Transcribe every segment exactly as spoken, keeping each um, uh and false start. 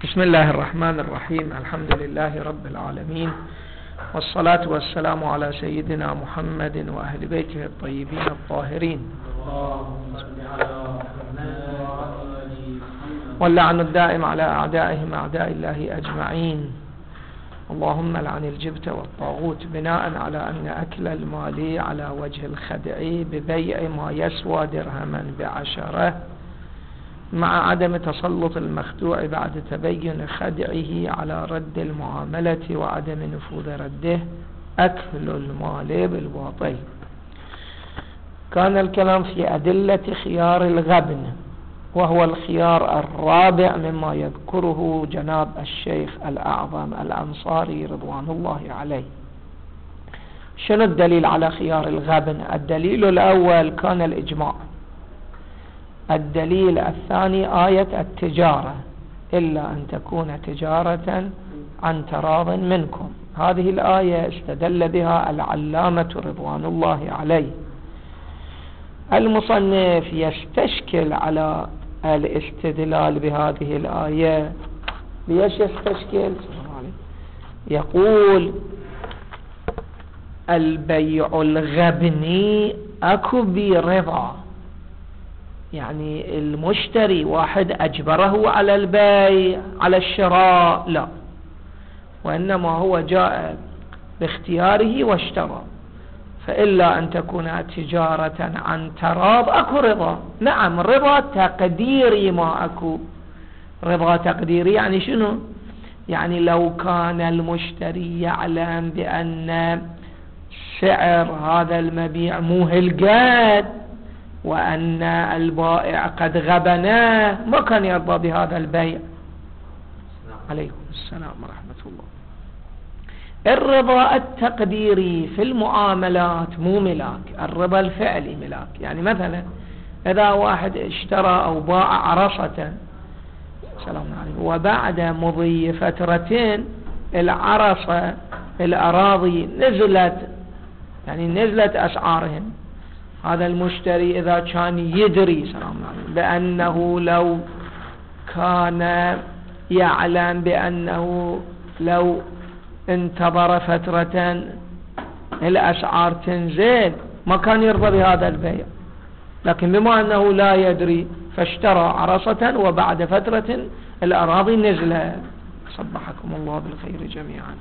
بسم الله الرحمن الرحيم. الحمد لله رب العالمين، والصلاة والسلام على سيدنا محمد وأهل بيته الطيبين الطاهرين، واللعن الدائم على أعدائهم أعداء الله أجمعين. اللهم لعن الجبت والطاغوت، بناء على أن أكل المال على وجه الخدع ببيع ما يسوى درهما بعشرة مع عدم تسلط المخدوع بعد تبين خدعه على رد المعاملة وعدم نفوذ رده، أكل المال بالباطل. كان الكلام في أدلة خيار الغبن، وهو الخيار الرابع مما يذكره جناب الشيخ الأعظم الأنصاري رضوان الله عليه. شنو الدليل على خيار الغبن؟ الدليل الأول كان الإجماع. الدليل الثاني آية التجارة، إلا أن تكون تجارة عن تراض منكم. هذه الآية استدل بها العلامة رضوان الله عليه. المصنف يستشكل على الاستدلال بهذه الآية. ليش يستشكل؟ يقول البيع الغبني أكو برضا، يعني المشتري واحد أجبره على البيع على الشراء، لا، وإنما هو جاء باختياره واشترى. فإلا أن تكون تجارة عن تراض أكو رضا. نعم، رضا تقديري، ما أكو رضا تقديري. يعني شنو؟ يعني لو كان المشتري يعلم بأن سعر هذا المبيع مو هالقد وأن البائع قد غبناه، ما كان يرضى بهذا البيع. عليكم السلام ورحمة الله. الرضا التقديري في المعاملات مو ملاك، الرضا الفعلي ملاك. يعني مثلا إذا واحد اشترى أو باع عرصة، سلام عليكم، وبعد مضي فترتين العرصة الأراضي نزلت، يعني نزلت أسعارهم. هذا المشتري إذا كان يدري سلام عليكم بأنه لو كان يعلم بأنه لو انتظر فترة الأسعار تنزل، ما كان يرضى بهذا البيع. لكن بما أنه لا يدري فاشترى عرصة وبعد فترة الأراضي نزلت. صبحكم الله بالخير جميعا.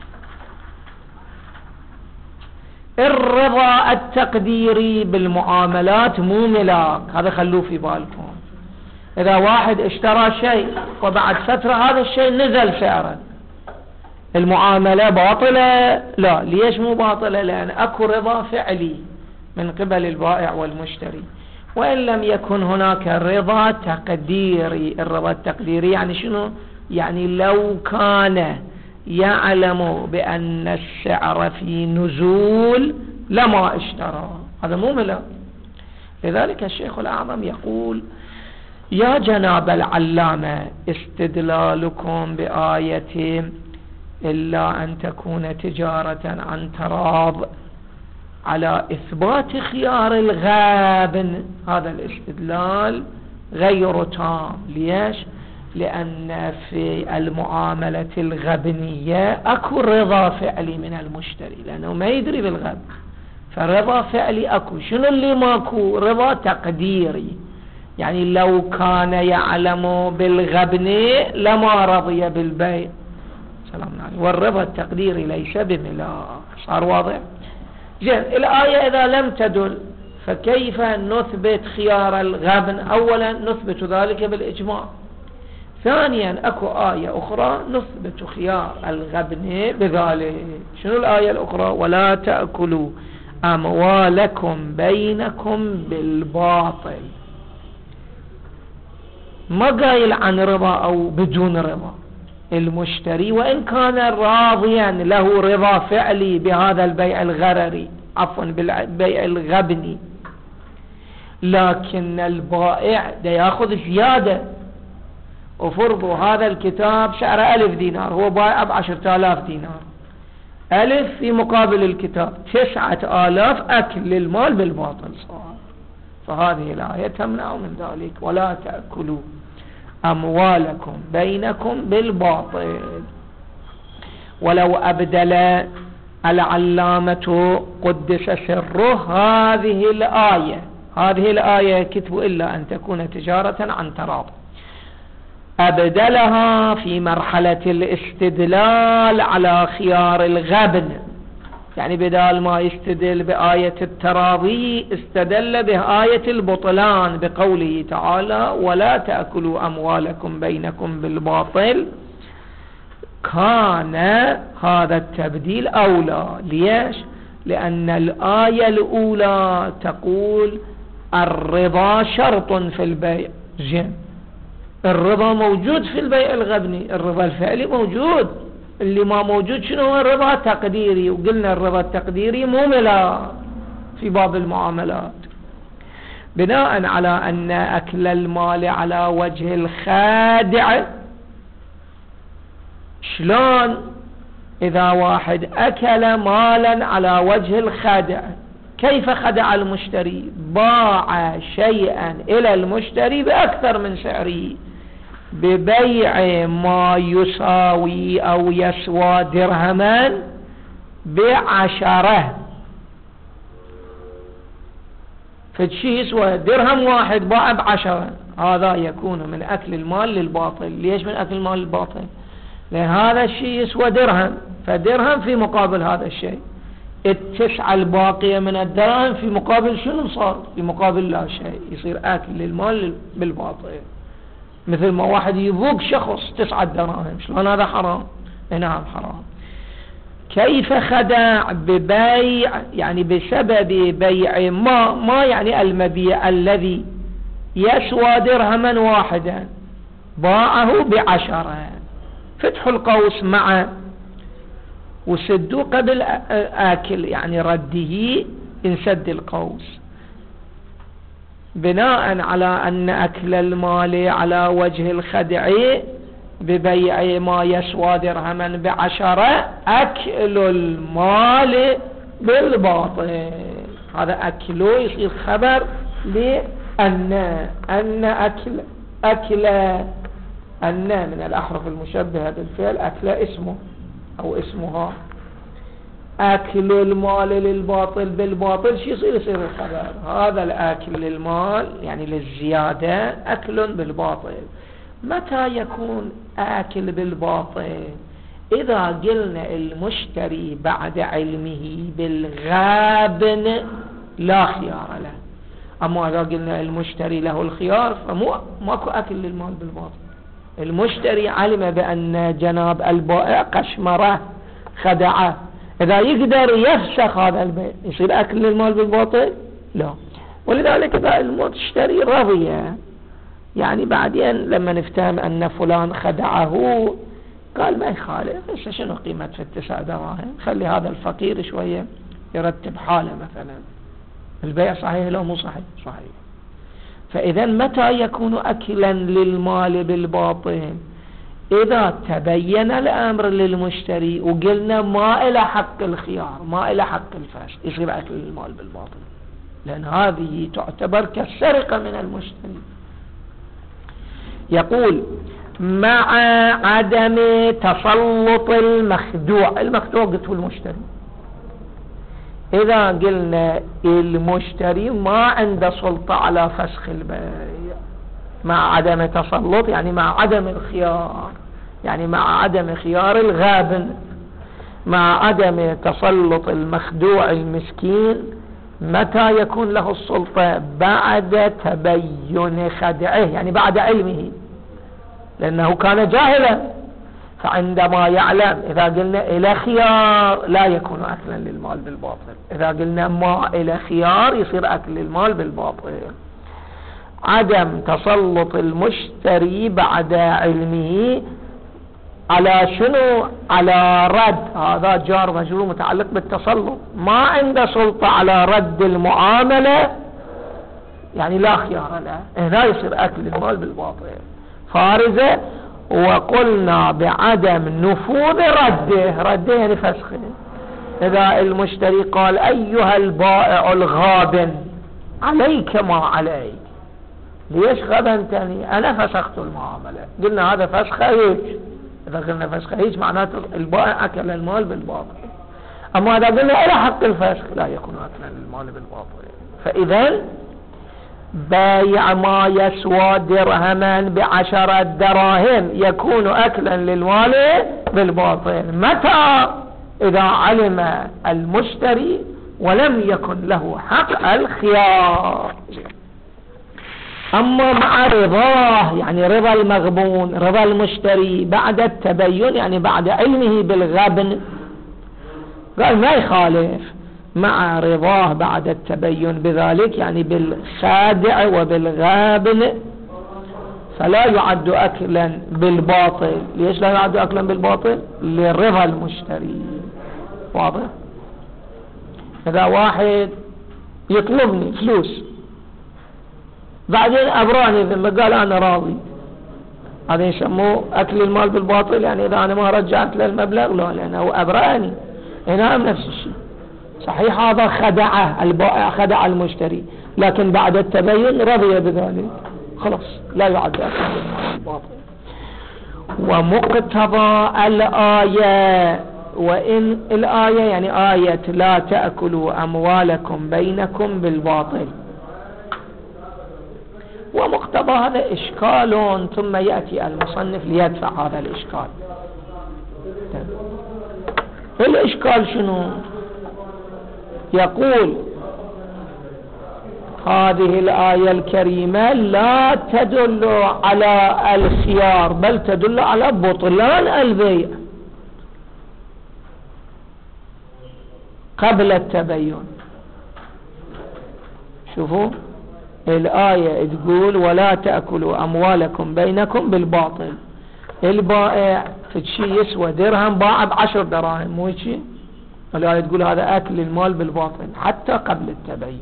الرضا التقديري بالمعاملات مو ملاك، هذا خلوه في بالكم. إذا واحد اشترى شيء وبعد فترة هذا الشيء نزل سعره، المعاملة باطلة؟ لا. ليش مو باطلة؟ لأن أكو رضا فعلي من قبل البائع والمشتري، وإن لم يكن هناك رضا تقديري. الرضا التقديري يعني شنو؟ يعني لو كان يعلم بأن السعر في نزول لما اشترى، هذا مو ملاك. لذلك الشيخ الأعظم يقول: يا جناب العلامة، استدلالكم بآية إلا أن تكون تجارة عن تراض على إثبات خيار الغابن، هذا الاستدلال غير تام. ليش؟ لأن في المعاملة الغبنية أكو رضا فعلي من المشتري، لأنه ما يدري بالغبن، فرضا فعلي أكو. شنو اللي ماكو؟ رضا تقديري. يعني لو كان يعلم بالغبن لما رضي بالبيع. سلام عليكم. والرضا التقديري ليس بملاك. صار واضح؟ زين، الآية إذا لم تدل فكيف نثبت خيار الغبن؟ أولا نثبت ذلك بالإجماع. ثانيا أكو آية أخرى نثبت خيار الغبن بذلك. شنو الآية الأخرى؟ ولا تأكلوا أموالكم بينكم بالباطل. ما قايل عن رضا أو بدون رضا. المشتري وإن كان راضيا له رضا فعلي بهذا البيع الغرري، عفوا بالبيع الغبني، لكن البائع دا ياخذ زيادة. وفرضوا هذا الكتاب سعره ألف دينار، هو بايع بعشرة آلاف دينار، ألف في مقابل الكتاب تسعة آلاف، أكل للمال بالباطل صار. فهذه الآية تمنع من ذلك. ولا تأكلوا أموالكم بينكم بالباطل. ولو أبدل العلامة قدس سره هذه الآية، هذه الآية كتبوا إلا أن تكون تجارة عن تراض، أبدلها في مرحلة الاستدلال على خيار الغبن، يعني بدال ما يستدل بآية التراضي استدل بآية البطلان بقوله تعالى ولا تأكلوا أموالكم بينكم بالباطل. كان هذا التبديل أولى. ليش؟ لأن الآية الأولى تقول الرضا شرط في البيع، زين، الرضا موجود في البيع الغبني، الرضا الفعلي موجود، اللي ما موجود شنو هو؟ الرضا التقديري، وقلنا الرضا التقديري مو ملاك في باب المعاملات. بناء على أن أكل المال على وجه الخادع، شلون إذا واحد أكل مالا على وجه الخادع؟ كيف خدع المشتري؟ باع شيئا إلى المشتري بأكثر من سعره ببيع ما يساوي أو يسوى درهما بعشرة، فالشيء يسوى درهم واحد باع بعشرة، هذا يكون من أكل المال للباطل. ليش من أكل المال للباطل؟ لأن هذا الشيء يسوى درهم، فدرهم في مقابل هذا الشيء، التسعة الباقية من الدراهم في مقابل شنو صار؟ في مقابل لا شيء، يصير أكل للمال بالباطل. مثل ما واحد يبوق شخص تسعة دراهم، شلون هذا حرام؟ نعم حرام. كيف خدع؟ ببيع، يعني بسبب بيع ما ما يعني المبيع الذي يسوى درهما واحدا باعه بعشرة، فتحوا القوس مع وسدوا قبل آكل، يعني رده انسد القوس. بناء على أن أكل المال على وجه الخدع ببيع ما يسوى درهما بعشرة أكل المال بالباطل، هذا أكله يصير خبر لأن أن أكل أكل أن من الأحرف المشبهة بالفعل، أكل اسمه أو اسمها، أكل المال للباطل بالباطل شو يصير؟ يصير الخبر هذا الأكل للمال يعني للزيادة أكل بالباطل. متى يكون أكل بالباطل؟ إذا قلنا المشتري بعد علمه بالغابن لا خيار له، أما إذا قلنا المشتري له الخيار فمو ماكو أكل للمال بالباطل. المشتري علم بأن جناب البائع قشمره خدعه، إذا يقدر يفسخ هذا البيع يصير أكل للمال بالباطل؟ لا. ولذلك إذا المشتري رضي، يعني بعدين لما نفتهم أن فلان خدعه قال ما يخالف، شنو قيمة في التسع دراهم، خلي هذا الفقير شوية يرتب حاله مثلا، البيع صحيح لو مو صحيح؟ صحيح. فإذا متى يكون أكلا للمال بالباطل؟ إذا تبين الأمر للمشتري وقلنا ما إلى حق الخيار، ما إلى حق الفسخ، يصير أكل المال بالباطل، لأن هذه تعتبر كالسرقة من المشتري. يقول مع عدم تسلط المخدوع، المخدوع قلت هو المشتري، إذا قلنا المشتري ما عنده سلطة على فسخ البيع، مع عدم تسلط يعني مع عدم الخيار، يعني مع عدم خيار الغابن، مع عدم تسلط المخدوع المسكين. متى يكون له السلطة؟ بعد تبين خدعه، يعني بعد علمه، لأنه كان جاهلا، فعندما يعلم إذا قلنا إلى خيار لا يكون أكلا للمال بالباطل، إذا قلنا ما إلى خيار يصير أكل للمال بالباطل. عدم تسلط المشتري بعد علمه على شنو؟ على رد، هذا جار مجرور متعلق بالتسلط، ما عنده سلطة على رد المعاملة، يعني لا خيار له، هنا يصير أكل المال بالباطل. فارزة. وقلنا بعدم نفوذ رده، رده يعني فسخه. إذا المشتري قال أيها البائع الغابن عليك ما عليك، ليش غبنتني؟ أنا فسخت المعاملة. قلنا هذا فسخ هيج. إذا قلنا فسخ هيج معناته البائع أكل المال بالباطل. أما إذا قلنا إلى حق الفسخ لا يكون أكلا للمال بالباطل. فإذا بايع ما يسوى درهما بعشرة دراهم يكون أكلا للمال بالباطل متى؟ إذا علم المشتري ولم يكن له حق الخيار. أما مع رضاه يعني رضا المغبون رضا المشتري بعد التبين يعني بعد علمه بالغبن قال ما يخالف، مع رضاه بعد التبين بذلك يعني بالخادع وبالغابن فلا يعد أكلا بالباطل. ليش لا يعد أكلا بالباطل؟ لرضا المشتري. واضح؟ إذا واحد يطلبني فلوس بعدين أبراني ثم قال أنا راضي، هذا يسموه أكل المال بالباطل. يعني إذا أنا ما رجعت له المبلغ لا، لأنه أبراني. هنا نفس الشيء صحيح، هذا خدعه البائع خدع المشتري، لكن بعد التبين رضي بذلك خلاص لا يعد أكل المال بالباطل. ومقتضى الآية، وإن الآية يعني آية لا تأكلوا أموالكم بينكم بالباطل، ومقتضى هذا إشكال ثم يأتي المصنف ليدفع هذا الإشكال. الإشكال شنو؟ يقول هذه الآية الكريمة لا تدل على الخيار بل تدل على بطلان البيع قبل التبين. شوفوا الآية تقول ولا تأكلوا أموالكم بينكم بالباطل. البائع فشي يسوى درهم باع بعشر دراهم، مو هيك؟ الآية تقول هذا أكل المال بالباطل حتى قبل التبين،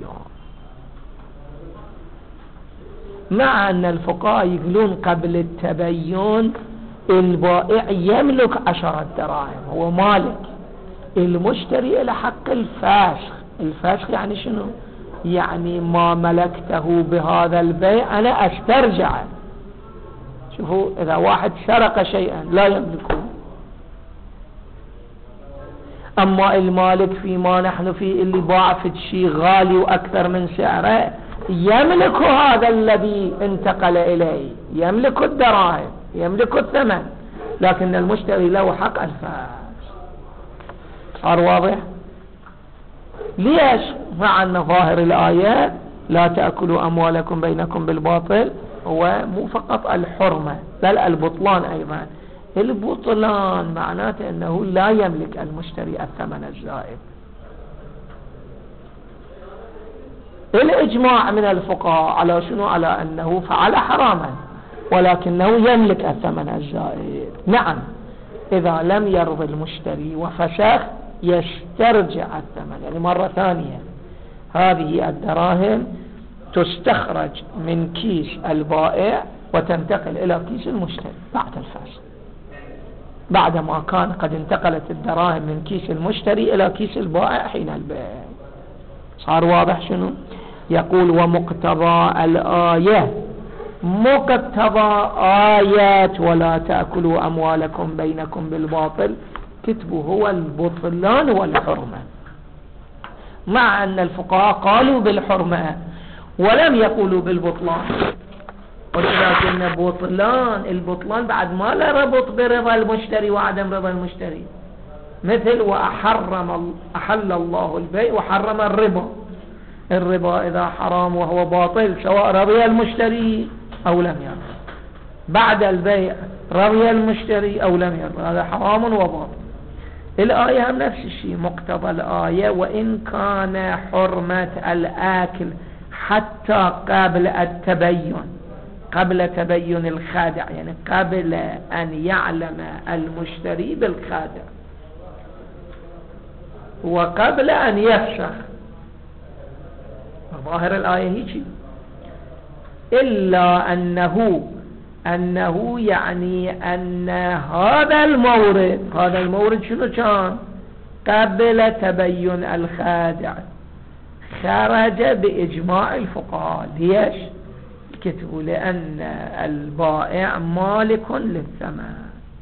مع أن الفقهاء يقولون قبل التبين البائع يملك عشرة دراهم، هو مالك. المشتري له حق الفسخ. الفسخ يعني شنو؟ يعني ما ملكته بهذا البيع أنا أسترجعه. شوفوا إذا واحد سرق شيئا لا يملكه، أما المالك فيما نحن فيه اللي باع في شيء غالي وأكثر من سعره يملك هذا الذي انتقل إليه، يملك الدراهم يملك الثمن، لكن المشتري له حق الفسخ. صار واضح؟ ليش؟ مع أن ظاهر الآية لا تأكلوا أموالكم بينكم بالباطل هو مو فقط الحرمة بل البطلان أيضا. البطلان معناته أنه لا يملك المشتري الثمن الزائد. الإجماع من الفقهاء على شنو؟ على أنه فعل حراما ولكنه يملك الثمن الزائد. نعم إذا لم يرضى المشتري وفسخ يسترجع الثمن، يعني مرة ثانية هذه الدراهم تستخرج من كيس البائع وتنتقل إلى كيس المشتري بعد الفسخ، بعدما كان قد انتقلت الدراهم من كيس المشتري إلى كيس البائع حين البيع. صار واضح شنو؟ يقول ومقتضى الآية، مقتضى آيات ولا تأكلوا أموالكم بينكم بالباطل كتبه هو البطلان والحرمة، مع أن الفقهاء قالوا بالحرمة ولم يقولوا بالبطلان. ولكن بطلان البطلان بعد ما لا ربط برضا المشتري وعدم رضا المشتري، مثل وأحرم أحل الله البيع وحرم الربا. الربا إذا حرام وهو باطل سواء رضي المشتري أو لم يرضى، بعد البيع رضي المشتري أو لم يرضى، هذا حرام وباطل. الآية هم نفس الشيء، مقتضى الآية وإن كان حرمة الآكل حتى قبل التبين، قبل تبين الخادع، يعني قبل أن يعلم المشتري بالخادع وقبل أن يفسخ. ظاهر الآية هيك، إلا أنه أنه يعني أن هذا المورد هذا المورد شنو كان؟ قبل تبين الخادع خرج بإجماع الفقهاء. ليش؟ اكتبوا لأن البائع مالك للثمن،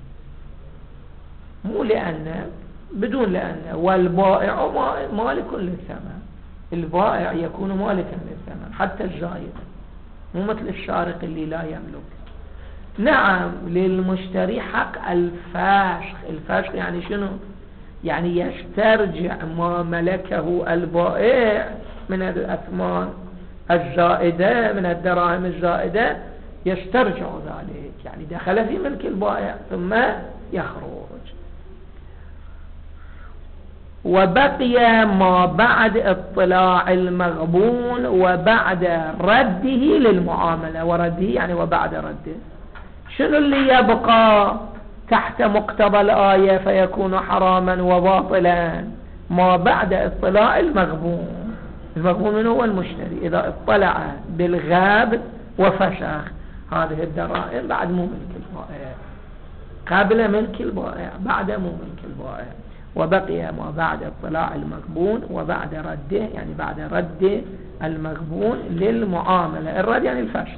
مو لأن، بدون لأن، والبائع مالك للثمن. البائع يكون مالكا للثمن حتى الزائد، مو مثل الشارق اللي لا يملك. نعم للمشتري حق الفسخ. الفسخ يعني شنو؟ يعني يسترجع ما ملكه البائع من الأثمان الزائدة، من الدراهم الزائدة، يسترجع ذلك، يعني دخل في ملك البائع ثم يخرج. وبقي ما بعد اطلاع المغبون وبعد رده للمعاملة. ورده يعني وبعد رده. شنو اللي يبقى تحت مقتضى الآية فيكون حراما وباطلا؟ ما بعد اطلاع المغبون. المغبون من هو؟ المشتري. إذا اطلع بالغاب وفسخ هذه الدراهم بعد مو ملك البائع، قبل ملك البائع، بعد مو ملك البائع. وبقي ما بعد اطلاع المغبون وبعد رده، يعني بعد رد المغبون للمعاملة. الرد يعني الفسخ.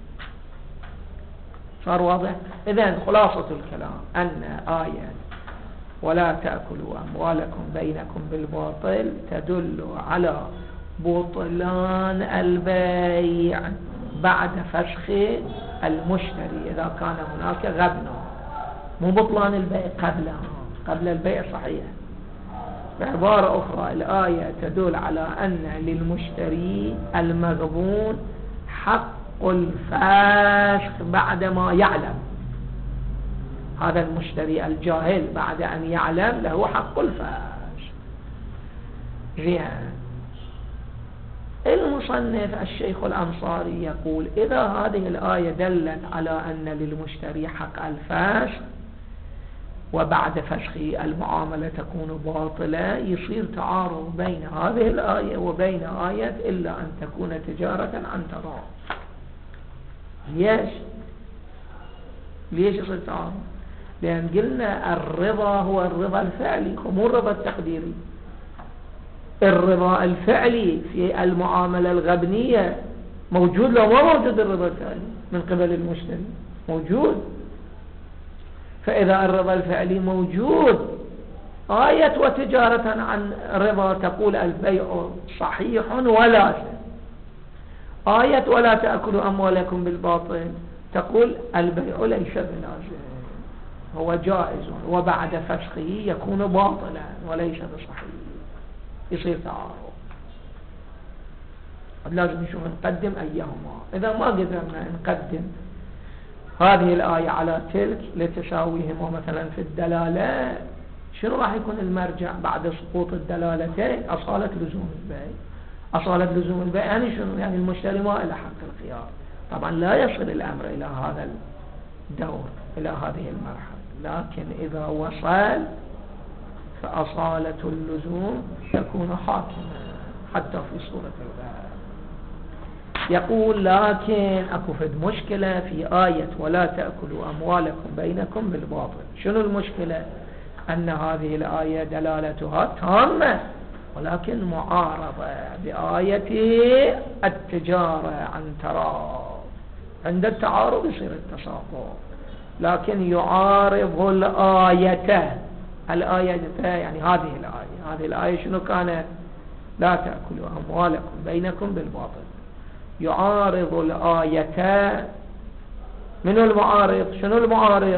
صار واضح؟ إذن خلاصة الكلام أن آية ولا تأكلوا أموالكم بينكم بالباطل تدل على بطلان البيع بعد فسخ المشتري إذا كان هناك غبن، مو بطلان البيع قبله. قبل البيع صحيح. بعبارة أخرى الآية تدل على أن للمشتري المغبون حق الفسخ بعدما يعلم. هذا المشتري الجاهل بعد أن يعلم له حق الفسخ. زين. المصنف الشيخ الأنصاري يقول إذا هذه الآية دلت على أن للمشتري حق الفسخ وبعد فسخ المعاملة تكون باطلة، يصير تعارض بين هذه الآية وبين آية إلا أن تكون تجارة عن تراض. ليش؟ ليش يصير تعارض؟ لأن قلنا الرضا هو الرضا الفعلي ومو الرضا التقديري. الرضا الفعلي في المعاملة الغبنية موجود لو ما موجود الرضا الفعلي من قبل المشتري؟ موجود. فإذا الرضا الفعلي موجود، آية وتجارة عن رضا تقول البيع صحيح ولا شيء. آية ولا تأكلوا أموالكم بالباطل تقول البيع ليس بلازم، هو جائز وبعد فسخه يكون باطلا وليس بصحيح. يصير تعارض. لازم نشوف نقدم أيهما. إذا ما قدرنا نقدم هذه الآية على تلك لتساويهما مثلا في الدلالة، شنو راح يكون المرجع بعد سقوط الدلالتين؟ أصالة لزوم البيع. أصالة لزوم البيع يعني شنو؟ يعني المشتري ما له حق الخيار. طبعا لا يصل الأمر إلى هذا الدور، إلى هذه المرحلة، لكن إذا وصل فأصالة اللزوم تكون حاكمة حتى في صورة البيع. يقول لكن أكو فد مشكلة في آية ولا تأكلوا أموالكم بينكم بالباطل. شنو المشكلة؟ أن هذه الآية دلالتها تامة ولكن معارضة بآية التجارة عن تراض. عند التعارض يصير التساقط، لكن يعارض الآية. الآية يعني هذه الآية. هذه الآية شنو كانت؟ لا تأكلوا أموالكم بينكم بالباطل. يعارض الآية. من المعارض؟ شنو المعارض؟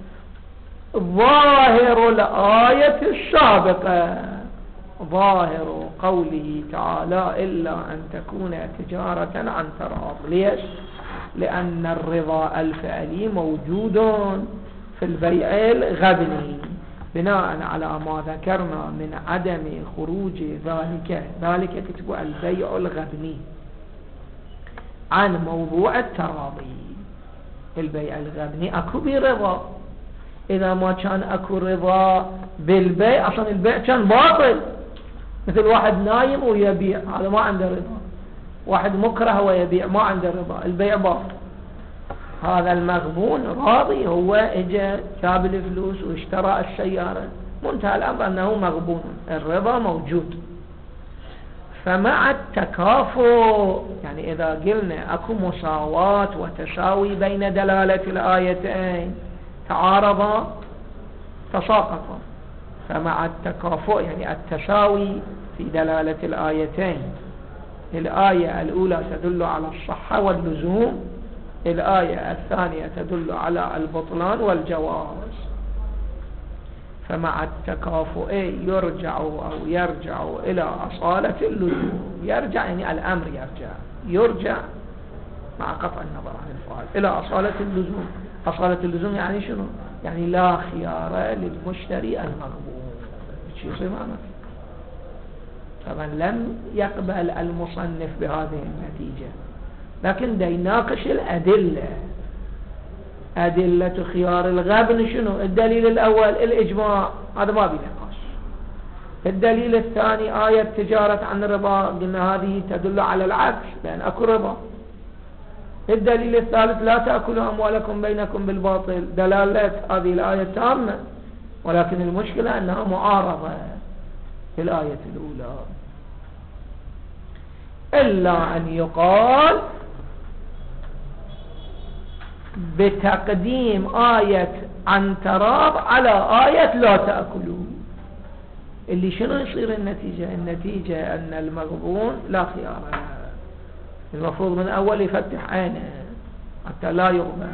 ظاهر الآية السابقة، ظاهر قوله تعالى إلا أن تكون تجارة عن تراض. ليش؟ لأن الرضا الفعلي موجود في البيع الغبني بناء على ما ذكرنا من عدم خروج ذلك ذلك كتب البيع الغبني عن موضوع التراضي. البيع الغبني أكو برضا. إذا ما كان أكو رضا بالبيع أصلا البيع كان باطل. مثل واحد نايم ويبيع، هذا ما عنده رضا. واحد مكره ويبيع ما عنده رضا، البيع باطل. هذا المغبون راضي، هو اجى جاب الفلوس واشترى السيارة، منتهى الأمر أنه مغبون، الرضا موجود. فمع التكافؤ، يعني إذا قلنا أكو مساواة وتساوي بين دلالة الآيتين تعارضا تساقطا، فمع التكافؤ يعني التساوي في دلالة الآيتين، الآية الأولى تدل على الصحة واللزوم، الآية الثانية تدل على البطلان والجواز، فمع التكافؤ يرجع أو يرجع إلى أصالة اللزوم. يرجع يعني الأمر يرجع، يرجع مع قطع النظر عن الفعل إلى أصالة اللزوم. أصالة اللزوم يعني شنو؟ يعني لا خيار للمشتري المغبون. شو يصير معنا؟ طبعا لم يقبل المصنف بهذه النتيجة، لكن دا يناقش الأدلة. أدلة خيار الغبن شنو؟ الدليل الأول الإجماع، هذا ما بينقاش. الدليل الثاني آية تجارة عن الربا، قلنا هذه تدل على العكس لأن أكو ربا. الدليل الثالث لا تأكلوا أموالكم بينكم بالباطل، دلالة هذه الآية تامة، ولكن المشكلة أنها معارضة في الآية الأولى. إلا أن يقال بتقديم آية عن تراب على آية لا تأكلوا، اللي شنو يصير النتيجة؟ النتيجة أن المغبون لا خيار، المفروض من أول يفتح عينه حتى لا يغبى.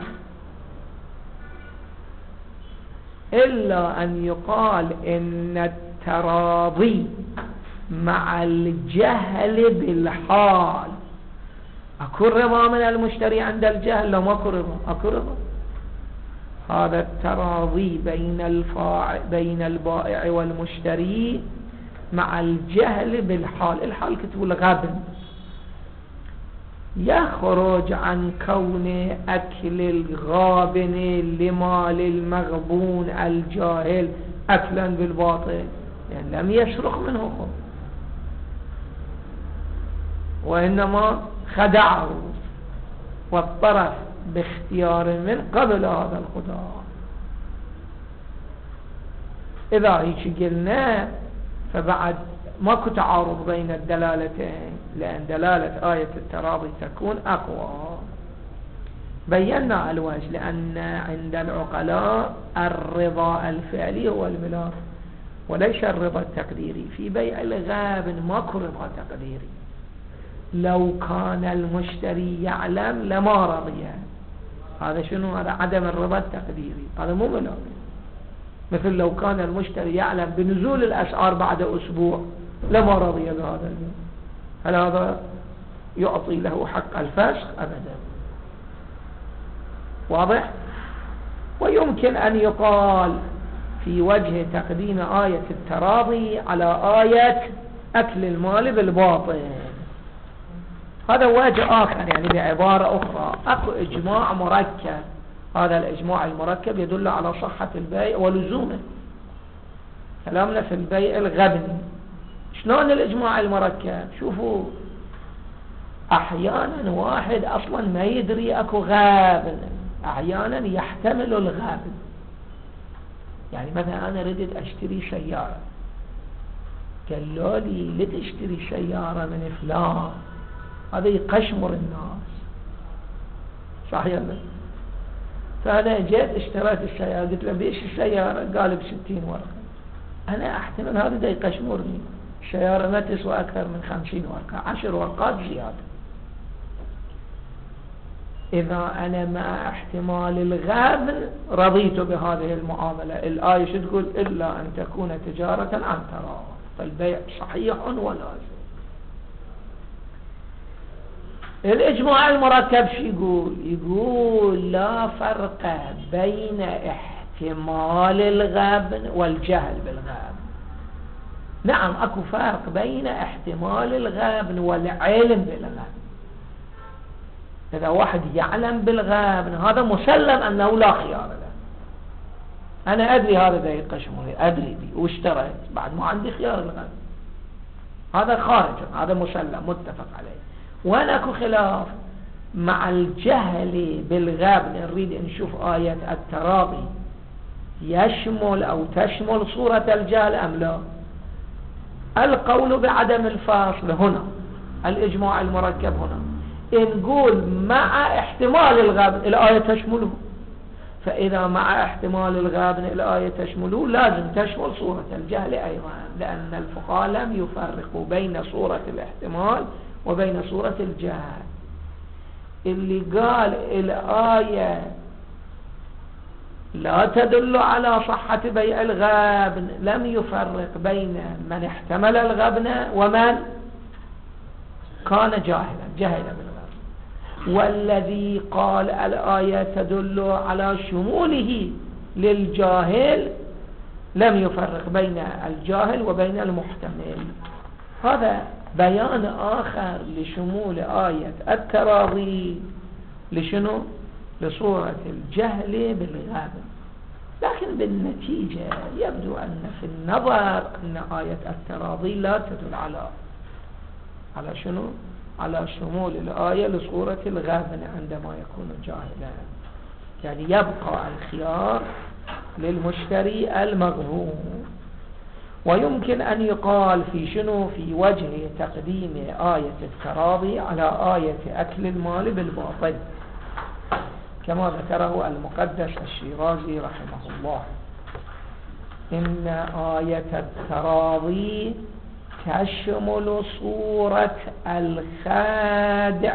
إلا أن يقال إن التراضي مع الجهل بالحال، أكو رضا من المشتري عند الجهل؟ لو ما أكو رضا، أكو رضا. هذا التراضي بين الفاعل بين البائع والمشتري مع الجهل بالحال. الحال كتبوا الغبن، يخرج عن كون أكل الغابن لمال المغبون الجاهل أكلا بالباطل، يعني لم يشرخ منه خب، وإنما خدعه والطرف باختيار من قبل هذا الخداع. إذا هيك قلنا فبعد ماكو تعارض بين الدلالتين، لأن دلالة آية التراضي تكون أقوى. بينا الوجه، لأن عند العقلاء الرضا الفعلي هو الملاك وليس الرضا التقديري. في بيع الغابن ماكو رضا تقديري، لو كان المشتري يعلم لما رضي. هذا شنو؟ هذا عدم الرضا التقديري، هذا مو ملاك. مثل لو كان المشتري يعلم بنزول الأسعار بعد أسبوع لما رضي بهذا اليوم، هل هذا يعطي له حق الفسخ؟ أبدا. واضح؟ ويمكن أن يقال في وجه تقديم آية التراضي على آية أكل المال بالباطل، هذا وجه آخر، يعني بعبارة أخرى أكو إجماع مركب. هذا الإجماع المركب يدل على صحة البيع ولزومه. كلامنا في البيع الغبني. شلون الإجماع المركب؟ شوفوا، أحيانا واحد أصلا ما يدري أكو غابن، أحيانا يحتمل الغابن. يعني مثلا أنا ردت أشتري سيارة، قالوا لي لتشتري سيارة من فلان، هذا يقشمر الناس، صحيح ولا؟ فأنا جيت اشتريت السيارة، قلت له بيش السيارة؟ قال بستين ورقة. أنا أحتمل هذا دا يقشمرني، السيارة ما تسوى أكثر من خمسين ورقة، عشر ورقات زيادة. إذا أنا مع احتمال الغبن رضيت بهذه المعاملة. الآية شو تقول؟ إلا أن تكون تجارة عن تراض، فالبيع صحيح ولازم. الإجماع المركب شو يقول؟ يقول لا فرق بين احتمال الغبن والجهل بالغبن. نعم أكو فرق بين احتمال الغبن والعلم بالغبن. إذا واحد يعلم بالغبن هذا مسلم أنه لا خيار له. أنا أدري هذا ذا يقشمني، أدري بي واشتريت بعد ما عندي خيار الغبن، هذا خارج، هذا مسلم متفق عليه. وأنا أكو خلاف مع الجهل بالغبن، نريد نشوف آية التراضي يشمل أو تشمل صورة الجهل أم لا. القول بعدم الفاصل هنا الإجماع المركب هنا نقول مع احتمال الغبن الآية تشمله، فإذا مع احتمال الغبن الآية تشمله لازم تشمل صورة الجهل أيضا، لأن الفقهاء لم يفرقوا بين صورة الاحتمال وبين صورة الجهل. اللي قال الآية لا تدل على صحة بيع الغبن لم يفرق بين من احتمل الغبن ومن كان جاهلا جاهلا بالغبن، والذي قال الآية تدل على شموله للجاهل لم يفرق بين الجاهل وبين المحتمل. هذا بيان آخر لشمول آية التراضي لشنو؟ لصورة الجهل بالغبن. لكن بالنتيجة يبدو أن في النظر أن آية التراضي لا تدل على على شنو؟ على شمول الآية لصورة الغبن عندما يكون جاهلا، يعني يبقى الخيار للمشتري المغبون. ويمكن أن يقال في شنو؟ في وجه تقديم آية التراضي على آية أكل المال بالباطل كما ذكره المقدس الشيرازي رحمه الله، إن آية التراضي تشمل صورة الخادع.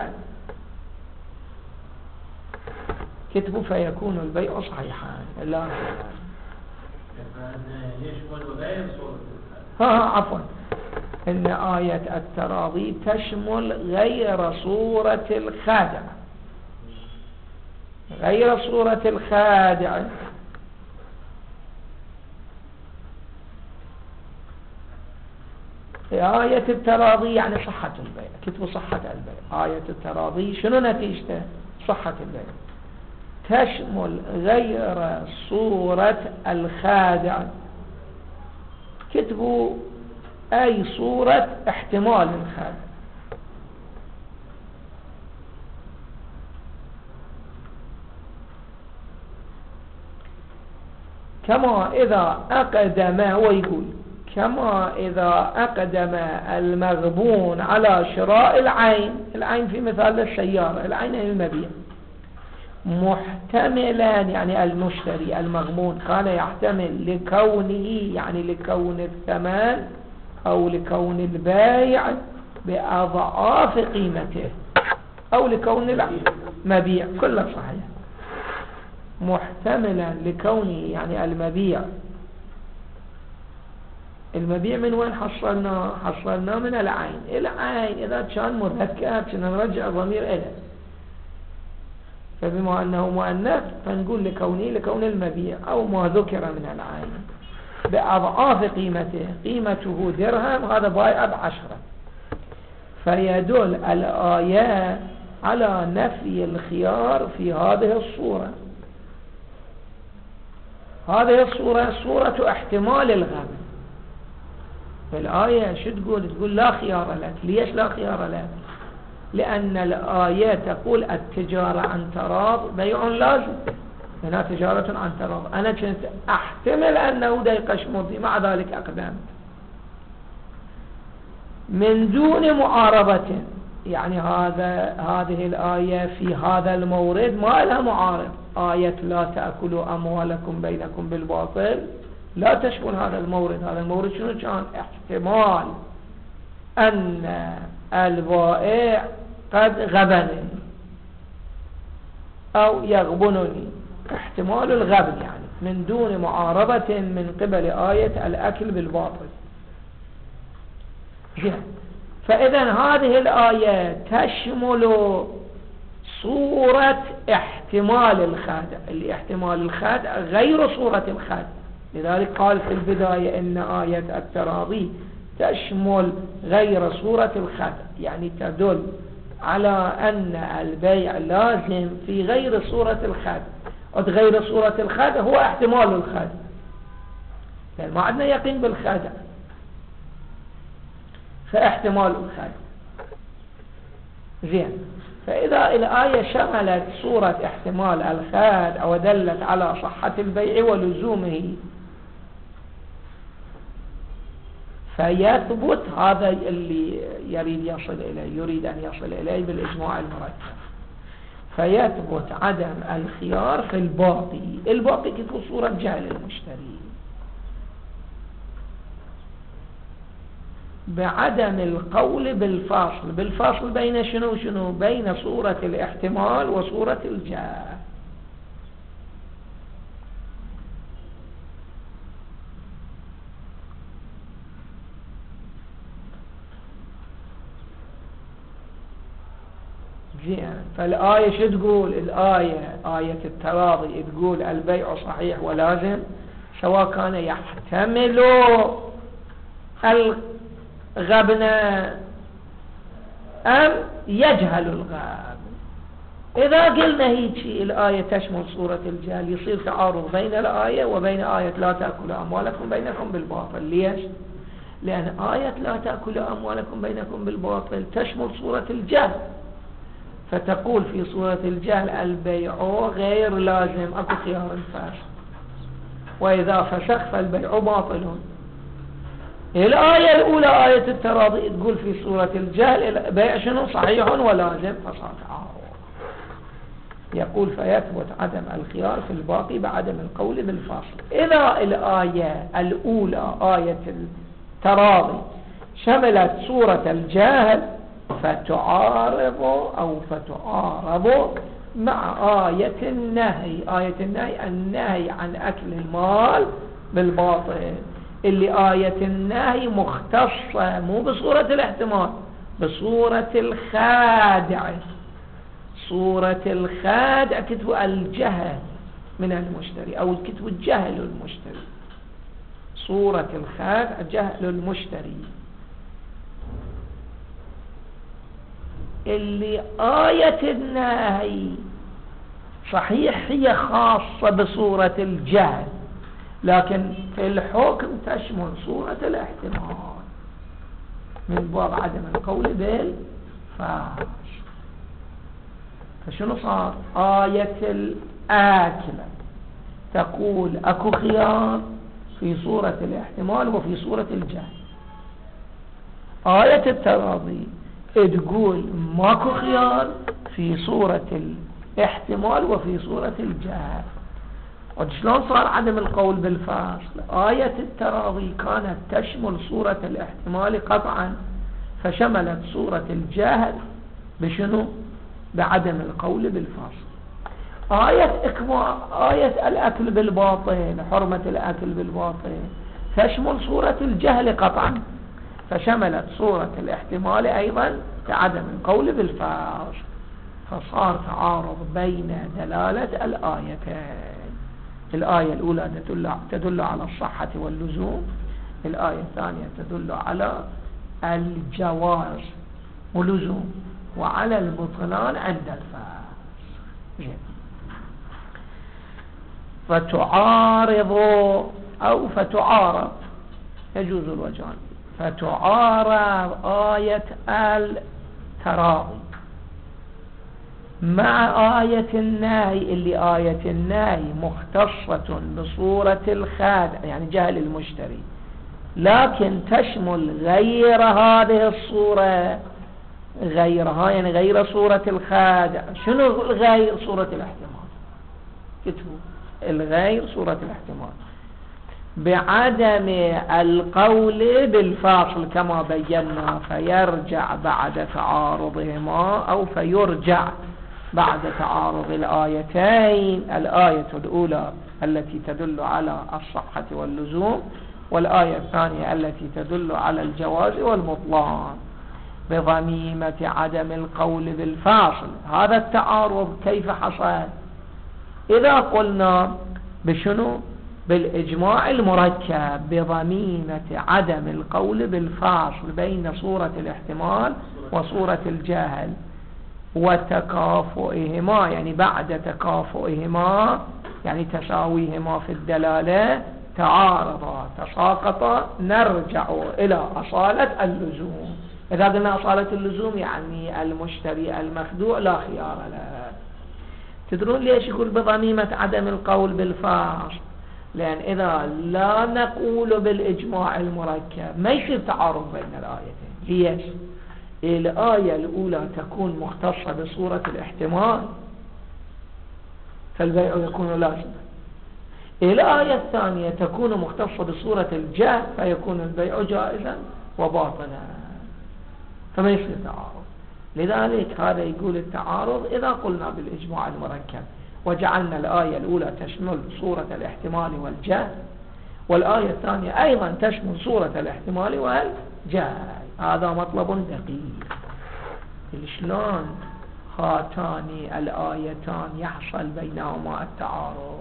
كتبوا فيكون البيع صحيحا لا يشمل غير صورة ها عفوا إن آية التراضي تشمل غير صورة الخادع، غير صورة الخادع. آية التراضي يعني صحة البيع، كتبوا صحة البيع. آية التراضي شنو نتيجته؟ صحة البيع. تشمل غير صورة الخادع، كتبوا أي صورة احتمال الخادع. كما إذا أقدم، هو يقول كما إذا أقدم المغبون على شراء العين، العين في مثال السيارة، العين المبيع، محتملا يعني المشتري المغبون كان يحتمل لكونه يعني لكون الثمن أو لكون البيع بأضعاف قيمته أو لكون المبيع كله صحيح. محتملا لكونه يعني المبيع، المبيع من وين حصلنا؟ حصلنا من العين. العين إذا كان مذكر سنرجع ضمير إليه، فبما أنه مؤنث فنقول لكونه لكون المبيع أو ما ذكر من العين بأضعاف قيمته. قيمته درهم، هذا بائع بعشرة، فيدل الآية على نفي الخيار في هذه الصورة. هذه الصورة صورة احتمال الغبن. الآية شو تقول؟ تقول لا خيار لك. ليش لا خيار لك؟ لأن الآية تقول التجارة عن تراض بيع لازم، هنا تجارة عن تراض. أنا كنت أحتمل أنه دا يقشمضي، مع ذلك أقدمت من دون معارضة. يعني هذا هذه الآية في هذا المورد ما لها معارض. آية لا تأكلوا أموالكم بينكم بالباطل لا تشمل هذا المورد. هذا المورد شنو كان؟ احتمال أن البائع قد غبنني أو يغبنني، احتمال الغبن يعني من دون معارضة من قبل آية الأكل بالباطل. فإذا هذه الآية تشمل صورة احتمال الخادع، اللي احتمال الخادع غير صورة الخادع. لذلك قال في البداية إن آية التراضي تشمل غير صورة الخادع، يعني تدل على أن البيع لازم في غير صورة الخادع. غير صورة الخادع هو احتمال الخادع، لأن ما عندنا يقين بالخادع، فاحتمال الخادع. زين، فإذا الآية شملت صورة احتمال الخادع ودلت على صحة البيع ولزومه، فيثبت هذا اللي يريد يصل إليه، يريد أن يصل إليه بالإجماع المركب، فيثبت عدم الخيار في الباقي. الباقي كتب صورة جهل المشتري بعدم القول بالفاصل. بالفاصل بين شنو شنو؟ بين صورة الاحتمال وصورة الجهل. زين، فالآية شو تقول؟ الآية آية التراضي تقول البيع صحيح ولازم سواء كان يحتمل الغبن أم يجهل الغبن. إذا قلنا هيك الآية تشمل صورة الجهل يصير تعارض بين الآية وبين آية لا تأكلوا أموالكم بينكم بالباطل. ليش؟ لأن آية لا تأكلوا أموالكم بينكم بالباطل تشمل صورة الجهل، فتقول في صورة الجهل البيع غير لازم، أكو خيار الفاسد، وإذا فسخ فالبيع باطل. الآية الأولى آية التراضي تقول في صورة الجهل البيع شنو؟ صحيح ولازم، فصار تعارض. يقول فيثبت عدم الخيار في الباقي بعدم القول بالفاصل. إذا الآية الأولى آية التراضي شملت صورة الجهل فتعارض أو فتعارض مع آية النهي. آية النهي النهي عن أكل المال بالباطل، اللي آية النهي مختصة مو بصورة الاحتمال، بصورة الخادع. صورة الخادع كتب الجهل من المشتري أو كتب الجهل المشتري. صورة الخادع جهل المشتري، اللي آية النهي صحيح هي خاصة بصورة الجهل، لكن في الحكم تشمل صورة الاحتمال من باب عدم القول بالفاحش. فشنو صار؟ آية الآكلة تقول أكو خيار في صورة الاحتمال وفي صورة الجهل. آية التراضي تقول ماكو خيار في صورة الاحتمال وفي صورة الجهل. وشلون صار عدم القول بالفاصل؟ آية التراضي كانت تشمل صورة الاحتمال قطعا، فشملت صورة الجهل بشنو؟ بعدم القول بالفاصل. آية إكمال آية الأكل بالباطل، حرمة الأكل بالباطل، تشمل صورة الجهل قطعا، فشملت صورة الاحتمال أيضا بعدم القول بالفاصل، فصار تعارض بين دلالة الآيتين. الآية الأولى تدل, تدل على الصحة واللزوم، الآية الثانية تدل على الجواز ولزوم وعلى البطلان عند الفاسق. فتعارض أو فتعارض يجوز الوجهان. فتعارض آية التراضي مع آية النهي، اللي آية النهي مختصة بصورة الخادع يعني جهل المشتري، لكن تشمل غير هذه الصورة، غيرها يعني غير صورة الخادع. شنو الغير؟ صورة الاحتمال. كتبوا الغير صورة الاحتمال بعدم القول بالفاصل كما بينا، فيرجع بعد تعارضهما أو فيرجع بعد تعارض الآيتين، الآية الأولى التي تدل على الصحة واللزوم، والآية الثانية التي تدل على الجواز والبطلان، بضميمة عدم القول بالفاصل. هذا التعارض كيف حصل؟ إذا قلنا بشنو؟ بالإجماع المركب بضميمة عدم القول بالفاصل بين صورة الاحتمال وصورة الجهل وتكافؤهما، يعني بعد تكافؤهما يعني تساويهما في الدلالة تعارضا تساقطا، نرجع إلى أصالة اللزوم. إذا قلنا أصالة اللزوم يعني المشتري المخدوع لا خيار له. تدرون ليش يقول بضميمة عدم القول بالفاصل؟ لأن إذا لا نقول بالإجماع المركب ما يصير تعارض بين الآيتين. ليش؟ الآية الأولى تكون مختصة بصورة الاحتمال فالبيع يكون لازما، الآية الثانية تكون مختصة بصورة الجهل فيكون البيع جائزا وباطلا، فما يصير تعارض. لذلك هذا يقول التعارض إذا قلنا بالإجماع المركب وجعلنا الآية الأولى تشمل صورة الاحتمال والجهل، والآية الثانية أيضا تشمل صورة الاحتمال والجهل. هذا مطلب دقيق. شلون هاتان الآيتان يحصل بينهما التعارض؟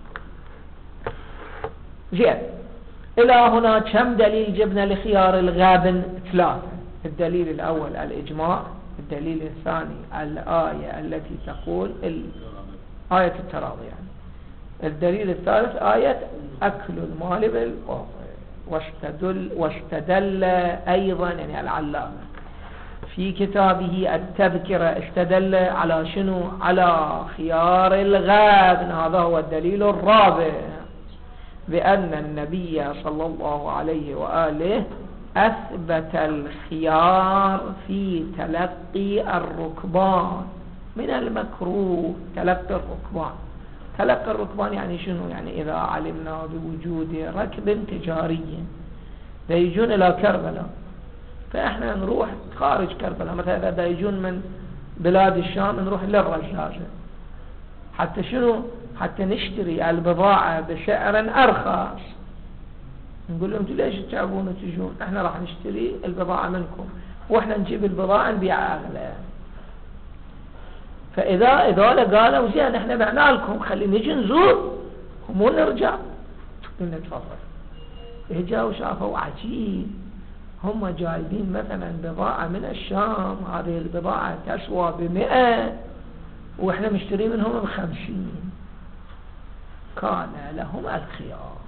زين، إلى هنا كم دليل جبنا لخيار الغابن؟ ثلاثة. الدليل الأول الإجماع، الدليل الثاني الآية التي تقول آية التراضي يعني، الدليل الثالث آية أكل المال بالباطل. واستدل, واستدل أيضا يعني العلامة في كتابه التذكرة استدل على شنو؟ على خيار الغابن، هذا هو الدليل الرابع، بأن النبي صلى الله عليه وآله أثبت الخيار في تلقي الركبان من المكروه. تلقي الركبان، تلقي الركبان يعني شنو؟ يعني إذا علمنا بوجود ركب تجاري يجون إلى كربلاء، فإحنا نروح خارج كربلاء، مثلا إذا يجون من بلاد الشام نروح للرجاجة حتى شنو؟ حتى نشتري البضاعة بسعر أرخص. نقول لهم ليش تتعبون وتجون؟ احنا راح نشتري البضاعة منكم واحنا نجيب البضاعة نبيعها أغلى. فإذا إذا قالوا زين احنا بعنا لكم خلي نجي نزور ومو نرجع، قلنا تفضل. اجا وشافوا عجيب، هم جايبين مثلا بضاعة من الشام، هذه البضاعة تسوى بمئة واحنا مشتري منهم بخمسين، كان لهم الخيار.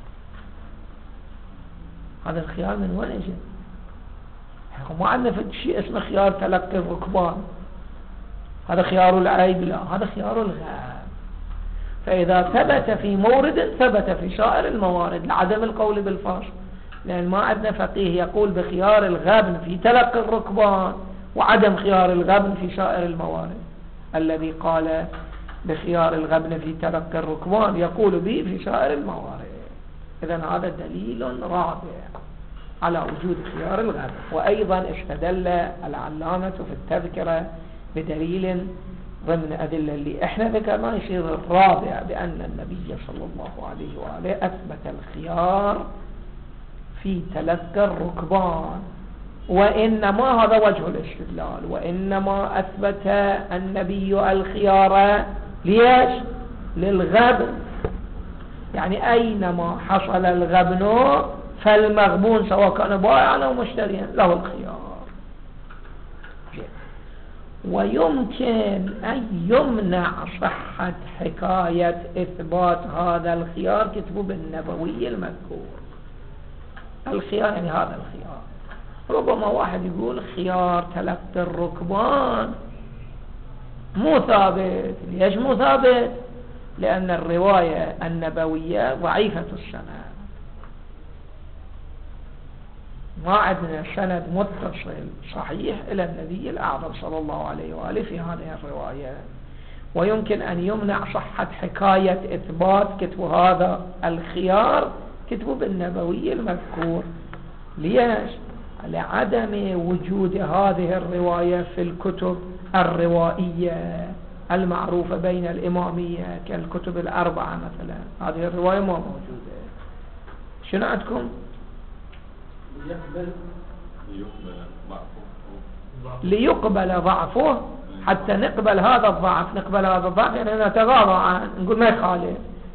هذا الخيار من وين اجى؟ ما عندنا شيء اسمه خيار تلقي الركبان، هذا خيار العيب، لا هذا خيار الغاب. فإذا ثبت في مورد ثبت في سائر الموارد لعدم القول بالفاصل، لأن ما عندنا فقيه يقول بخيار الغبن في تلقي الركبان وعدم خيار الغبن في سائر الموارد. الذي قال بخيار الغبن في تلقي الركبان يقول به في سائر الموارد. إذن هذا دليل رابع على وجود خيار الغبن. وأيضا استدل العلامة في التذكرة بدليل ضمن أدلة اللي احنا ذكرنا يصير الرابع، بأن النبي صلى الله عليه وآله أثبت الخيار في تلقي الركبان. وإنما هذا وجه الاستدلال، وإنما أثبت النبي الخيار ليش؟ للغبن، يعني أينما حصل الغبن فالمغبون سواء كان بائعا أو مشتريا له الخيار. ويمكن أن يمنع صحة حكاية إثبات هذا الخيار كتبه بالنبوي المذكور. الخيار يعني هذا الخيار، ربما واحد يقول خيار تلقي الركبان مو ثابت. ليش مو ثابت؟ لأن الرواية النبوية ضعيفة السند، ما عندنا سند متصل صحيح إلى النبي الأعظم صلى الله عليه وآله في هذه الرواية. ويمكن أن يمنع صحة حكاية إثبات كتب هذا الخيار كتبه بالنبوي المذكور. ليش؟ لعدم وجود هذه الرواية في الكتب الروائية المعروفة بين الإمامية كالكتب الأربعة مثلا، هذه الرواية ما موجودة. شنو عندكم؟ ليقبل ضعفه، حتى نقبل هذا الضعف، نقبل هذا الضعف يعني نتغاضى عنه، نقول ما يخالف.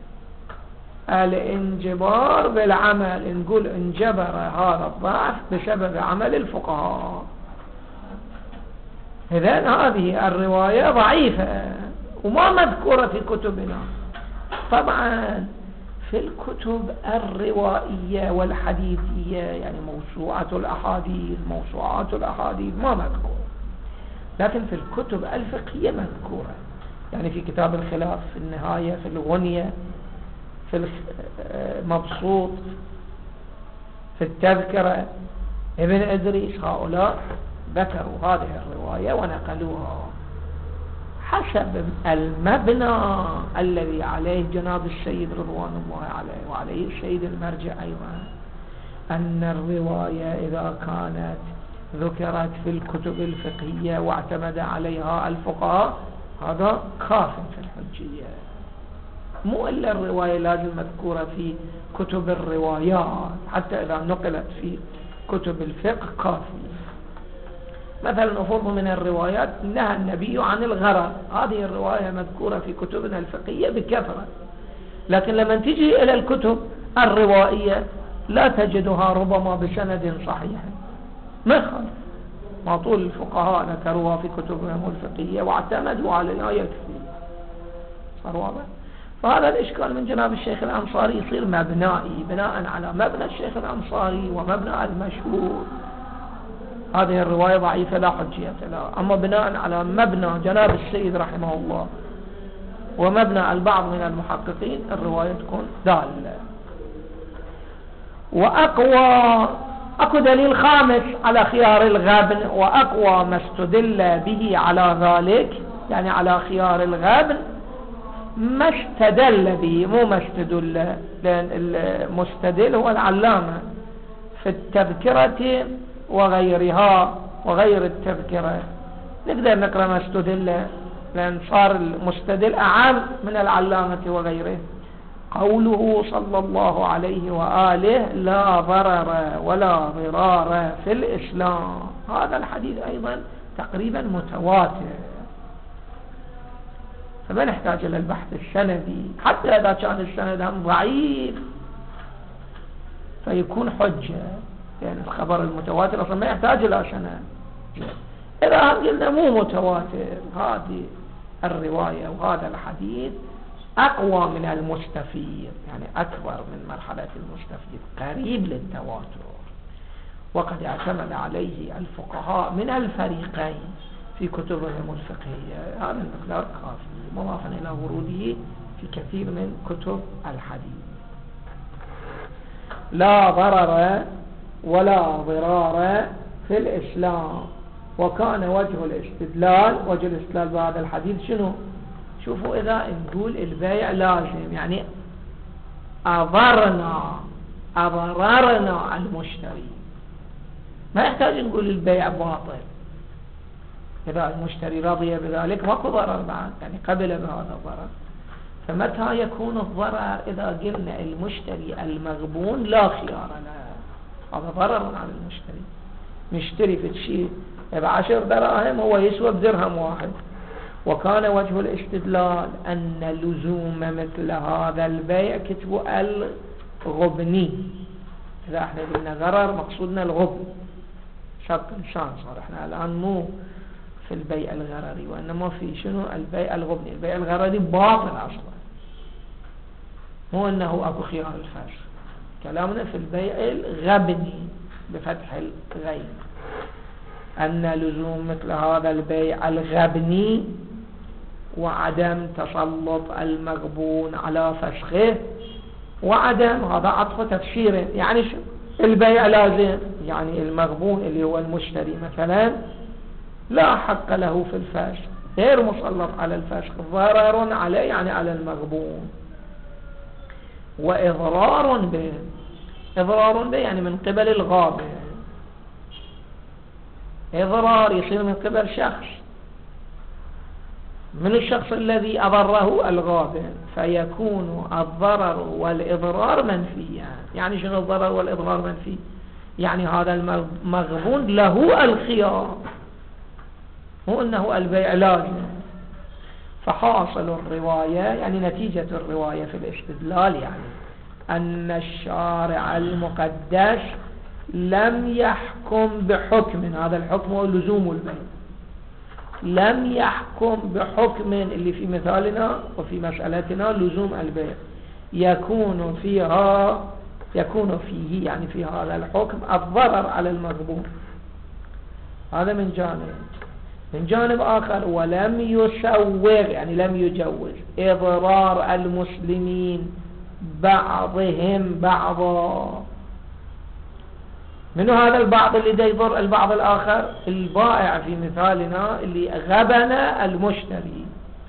الانجبار بالعمل، نقول انجبر هذا الضعف بسبب عمل الفقهاء. إذن هذه الرواية ضعيفة وما مذكورة في كتبنا. طبعا في الكتب الروائية والحديثية يعني موسوعة الأحاديث، موسوعات الأحاديث ما مذكورة، لكن في الكتب الفقهية مذكورة. يعني في كتاب الخلاف، في النهاية، في الغنية، في في مبسوط، في التذكرة، ابن إدريس، هؤلاء ذكروا هذه الرواية ونقلوها حسب المبنى الذي عليه جناب السيد رضوان الله عليه وعليه السيد المرجع أيضا، أن الرواية إذا كانت ذكرت في الكتب الفقهية واعتمد عليها الفقهاء هذا كاف في الحجية، مو إلا الرواية لازم مذكورة في كتب الروايات، حتى إذا نقلت في كتب الفقه كافي. مثلا أفرض من الروايات نهى النبي عن الغرر، هذه الرواية مذكورة في كتبنا الفقهية بكثرة، لكن لما تجي إلى الكتب الروائية لا تجدها ربما بسند صحيح، ما يخالف، ما طول الفقهاء ذكروها في كتبهم الفقهية واعتمدوا عليها يكفي. صار واضح؟ فهذا الإشكال من جناب الشيخ الأنصاري يصير مبنائي بناء على مبنى الشيخ الأنصاري ومبنى المشهور. هذه الرواية ضعيفة لا حجية لها، أما بناء على مبنى جناب السيد رحمه الله ومبنى البعض من المحققين الرواية تكون دالة. وأقوى أكو دليل خامس على خيار الغبن، وأقوى ما استدل به على ذلك يعني على خيار الغبن ما استدل به، مو ما استدل، لأن المستدل هو العلامة في التذكرة وغيرها وغير التذكرة. نقدر نقرأ ما استدل لأن صار المستدل أعم من العلامة وغيره. قوله صلى الله عليه وآله لا ضرر ولا ضرار في الإسلام، هذا الحديث أيضا تقريبا متواتر، فما نحتاج إلى البحث السندي، حتى إذا كان السند هم ضعيف فيكون حجة، يعني الخبر المتواتر أصلا ما يحتاج إلى سند. إذا هم قلنا مو متواتر، هذه الرواية وهذا الحديث أقوى من المستفيد، يعني أكبر من مرحلة المستفيد، قريب للتواتر، وقد اعتمد عليه الفقهاء من الفريقين في كتبهم الفقهية. هذا المقدار كافي مضافا إلى وروده في كثير من كتب الحديث. لا ضرر ولا ضرار في الإسلام. وكان وجه الاستدلال، وجه الاستدلال بهذا الحديث شنو؟ شوفوا إذا نقول البيع لازم، يعني أضرنا أضررنا المشتري، ما يحتاج نقول البيع باطل، إذا المشتري رضي بذلك ماكو ضرر بعد، يعني قبل بهذا الضرر. فمتى يكون الضرر؟ إذا قلنا المشتري المغبون لا خيار له، هذا ضرر على المشتري، نشتري في شيء بعشر دراهم هو يسوى بدرهم واحد. وكان وجه الاستدلال أن لزوم مثل هذا البيع كتب الغبني، إذا احنا قلنا غرر مقصودنا الغبن، شرط إنسان صار احنا الآن مو في البيع الغرري، وإنما في شنو البيع الغبني. البيع الغرري باطل أصلا، مو أنه أكو خيار الفسخ، كلامنا في البيع الغبني بفتح الغين، أن لزوم مثل هذا البيع الغبني وعدم تسلط المغبون على فسخه، وعدم هذا عطف تفسير، يعني شو البيع لازم، يعني المغبون اللي هو المشتري مثلا لا حق له في الفسخ، غير مسلط على الفسخ، ضرر عليه يعني على المغبون، وإضرار به، إضرار به يعني من قبل الغابن، إضرار يصير من قبل شخص، من الشخص الذي أضره الغابن، فيكون الضرر والإضرار منفيا. يعني شنو الضرر والإضرار منفي؟ يعني هذا المغبون له الخيار، مو أنه البيع لازم. فحاصل الرواية يعني نتيجة الرواية في الاستدلال يعني أن الشارع المقدس لم يحكم بحكم، هذا الحكم هو لزوم البيع، لم يحكم بحكم اللي في مثالنا وفي مسألتنا لزوم البيع، يكون فيها يكون فيه يعني في هذا الحكم الضرر على المغبون. هذا من جانب. من جانب آخر ولم يسوغ يعني لم يجوز إضرار المسلمين بعضهم بعضا. من هذا البعض اللي دا يضر البعض الآخر؟ البائع في مثالنا اللي غبن المشتري.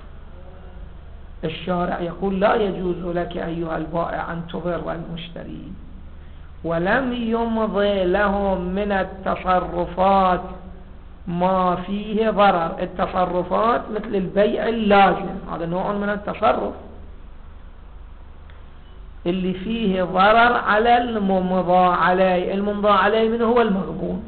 الشارع يقول لا يجوز لك أيها البائع أن تضر المشتري، ولم يمضي لهم من التصرفات ما فيه ضرر. التصرفات مثل البيع اللازم، هذا نوع من التصرف اللي فيه ضرر على الممضى عليه. الممضى عليه من هو؟ المغبون.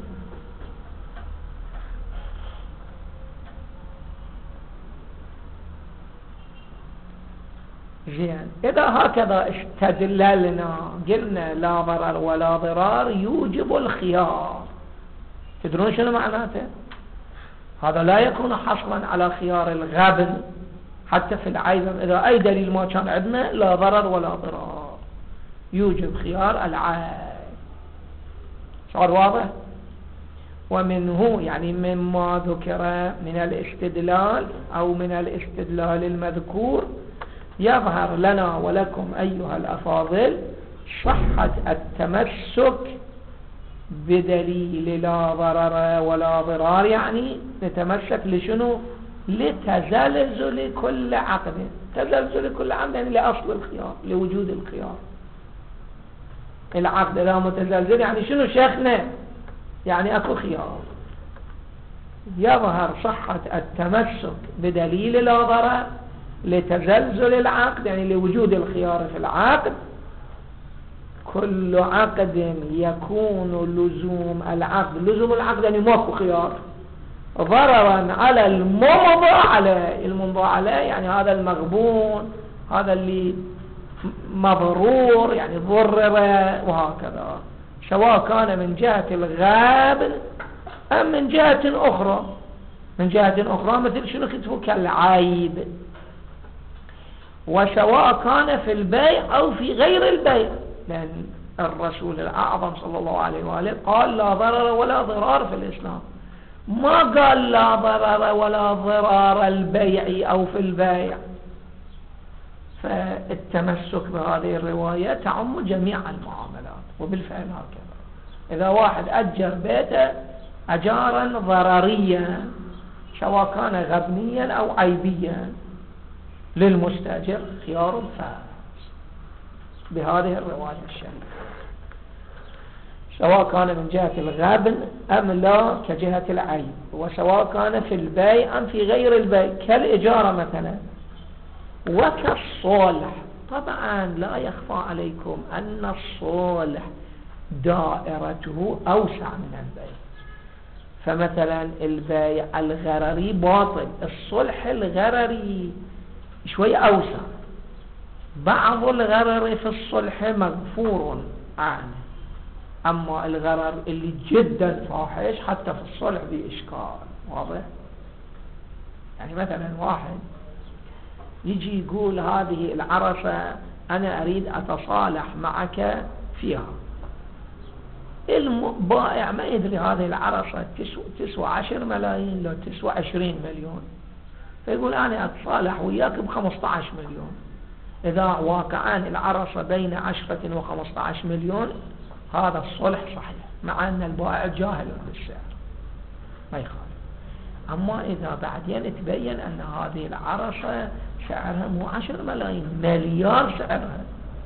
زين، إذا هكذا استدللنا قلنا لا ضرر ولا ضرار يوجب الخيار. تدرون شنو معناته؟ هذا لا يكون حصرا على خيار الغبن، حتى في العيب إذا أي دليل ما كان عندنا لا ضرر ولا ضرار يوجب خيار العيب. صار واضح؟ ومنه يعني مما ذكر من الاستدلال أو من الاستدلال المذكور يظهر لنا ولكم أيها الأفاضل صحة التمسك بدليل لا ضرر ولا ضرار. يعني نتمسك لشنو؟ لتزلزل كل عقد. تزلزل كل عقد يعني لأصل الخيار، لوجود الخيار. العقد إذا متزلزل يعني شنو شيخنا؟ يعني أكو خيار. يظهر صحة التمسك بدليل لا ضرر لتزلزل العقد يعني لوجود الخيار في العقد. كل عقد يكون لزوم العقد، لزوم العقد يعني ماكو خيار، ضررا على الممضى عليه. الممضى عليه يعني هذا المغبون، هذا اللي مضرور يعني ضرر، وهكذا، سواء كان من جهة الغابن أم من جهة أخرى. من جهة أخرى مثل شنو كتبوا؟ كالعيب. وسواء كان في البيع أو في غير البيع، لأن الرسول الأعظم صلى الله عليه وآله قال لا ضرر ولا ضرار في الإسلام، ما قال لا ضرر ولا ضرار البيع أو في البيع. فالتمسك بهذه الرواية تعم جميع المعاملات، وبالفعل هكذا. إذا واحد أجر بيته أجارا ضرريا سواء كان غبنيا أو عيبيا، للمستأجر خيار فاز بهذه الرواية الشريفة، سواء كان من جهة الغبن أم لا كجهة العيب، وسواء كان في البيع أم في غير البيع كالإجارة مثلا. وكالصلح، طبعا لا يخفى عليكم أن الصلح دائرته أوسع من البيع. فمثلا البيع الغرري باطل، الصلح الغرري شوي أوسع. بعض الغرر في الصلح مغفور عنه، أما الغرر اللي جدا فاحش حتى في الصلح بإشكال. واضح؟ يعني مثلا واحد يجي يقول هذه العرسة أنا أريد أتصالح معك فيها. البائع ما يدري هذه العرسة تسوى, تسوى عشر ملايين لو تسوى عشرين مليون، فيقول أنا أتصالح وياك بخمسة عشر مليون. إذا واقعان العرسة بين عشرة وخمسة عشر مليون هذا الصلح صحيح، مع أن البائع جاهل بالسعر ما يخالف. أما إذا بعدين تبين أن هذه العرسة سعرها مو عشر ملايين، مليار سعرها.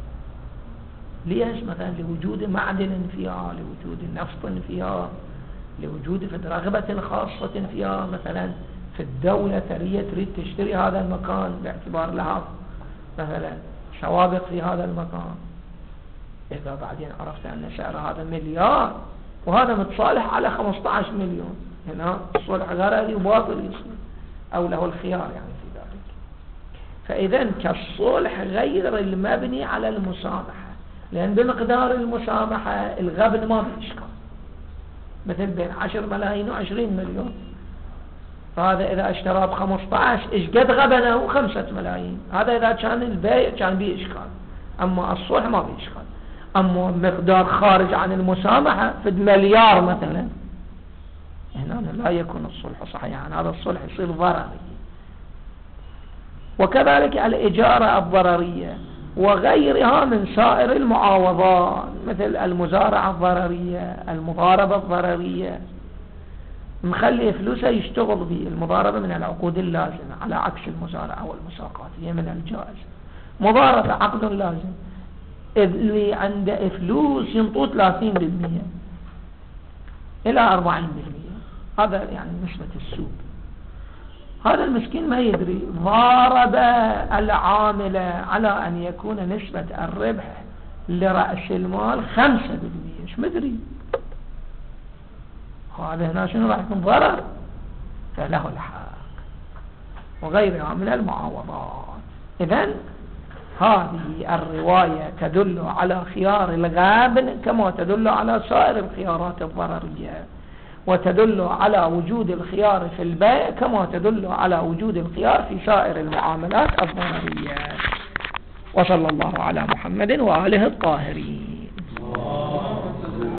ليش؟ مثلا لوجود معدن فيها، لوجود نفط فيها، لوجود رغبة خاصة فيها. مثلا في الدولة ثرية تريد تشتري هذا المكان باعتبار لها مثلا سوابق في هذا المكان. إذا بعدين عرفت أن سعر هذا مليار وهذا متصالح على خمسة عشر مليون، هنا الصلح غرري وباطل يصير، أو له الخيار يعني في ذلك. فإذا كالصلح غير المبني على المسامحة، لأن بمقدار المسامحة الغبن ما في إشكال، مثل بين عشر ملايين وعشرين مليون. فهذا إذا اشترى بخمسة عشر إيش قد غبنه؟ خمسة ملايين. هذا إذا كان البيع كان به إشكال، أما الصلح ما به إشكال. أما مقدار خارج عن المسامحة في مليار مثلا، هنا لا يكون الصلح صحيحا، هذا الصلح يصير ضرري. وكذلك الإجارة الضررية، وغيرها من سائر المعاوضات مثل المزارعة الضررية، المضاربة الضررية، مخلي فلوسه يشتغل به. المضاربة من العقود اللازمة على عكس المزارعة والمساقات، هي من الجائز. مضاربة عقد لازم، اللي عنده فلوس ينطوه ثلاثين بالمئة إلى أربعين بالمئة، هذا يعني نسبة السوق. هذا المسكين ما يدري، ضارب العاملة على أن يكون نسبة الربح لرأس المال خمسة بالمئة، ايش مدري هذا هنا شنو راح يكون ضرر، فله الحق وغيرها من المعاوضات. إذن هذه الرواية تدل على خيار الغابن كما تدل على سائر الخيارات الضررية، وتدل على وجود الخيار في البيع كما تدل على وجود الخيار في سائر المعاملات الضررية. وصلى الله على محمد وآله الطاهرين.